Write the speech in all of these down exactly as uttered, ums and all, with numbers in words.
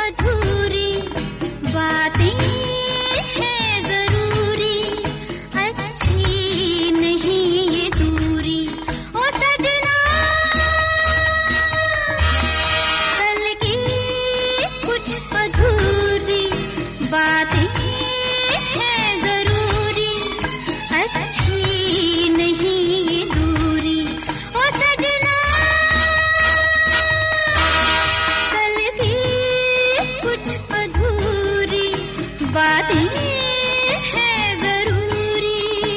अधूरी बातें हैं जरूरी, अच्छी नहीं ये दूरी। ओ सजना कल की कुछ अधूरी बातें हैं जरूरी, अच्छी नहीं ये दूरी। ओ सजना कल की कुछ अधूरी बातें हैं जरूरी।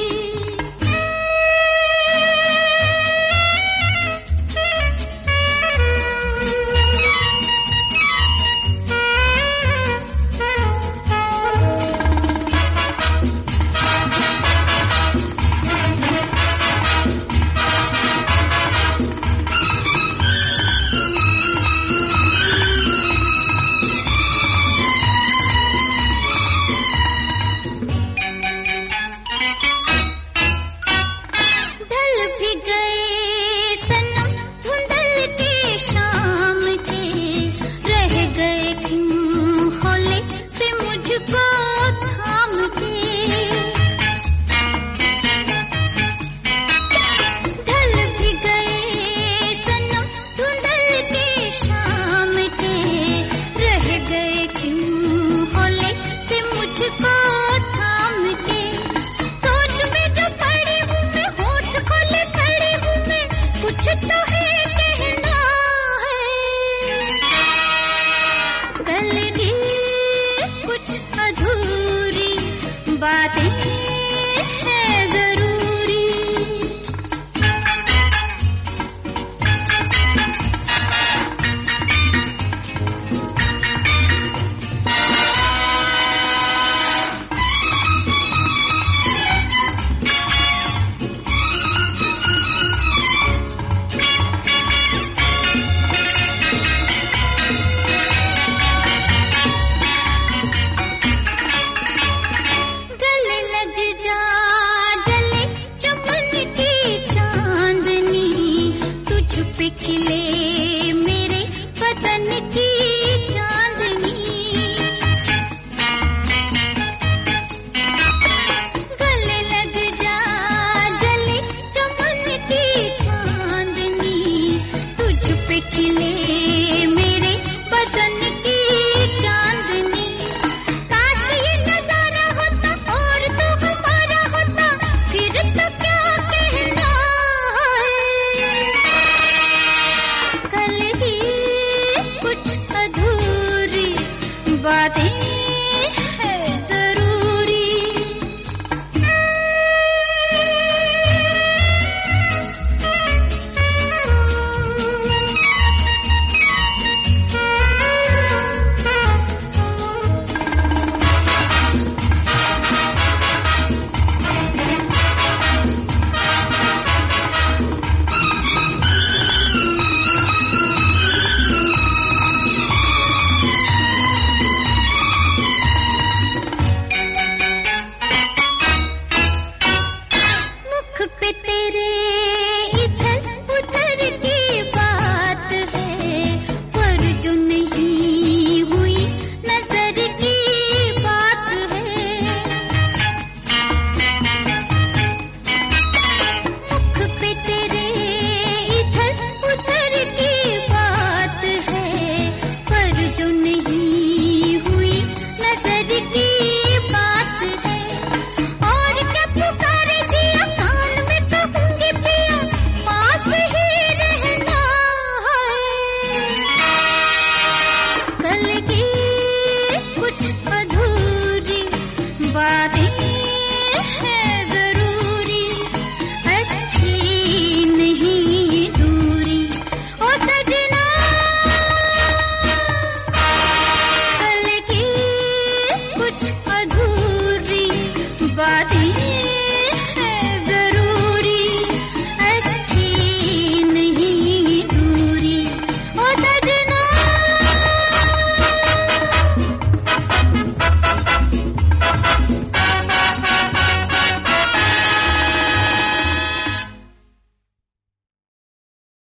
ढल भी गए सनम धुंधल के शाम के, रह गए क्यों होले से मुझको थाम के। ढल भी गए सनम धुंधल के शाम के, रह गए क्यों होले से मुझको थाम के। सोच में जो पड़ी हूँ मैं, होठ खोले खड़ी हूँ मैं, कुछ तो है कहना है। कल की कुछ अधूरी बातें हैं जरूरी। गले लग जा जले चमन की चांदनी, तुझ पे खिले मेरे बदन की चांदनी। गले लग जा जले चमन की चांदनी, तुझ पे खिले मेरे बदन की चांदनी। काश ये नजारा होता और तू हमारा होता, फिर तो क्या कहना है। कल की कुछ अधूरी बातें